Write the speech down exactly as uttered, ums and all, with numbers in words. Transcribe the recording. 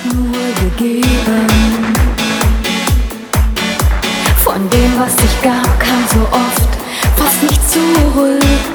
nur gegeben. Von dem, was ich gab, kam so oft fast nicht zurück.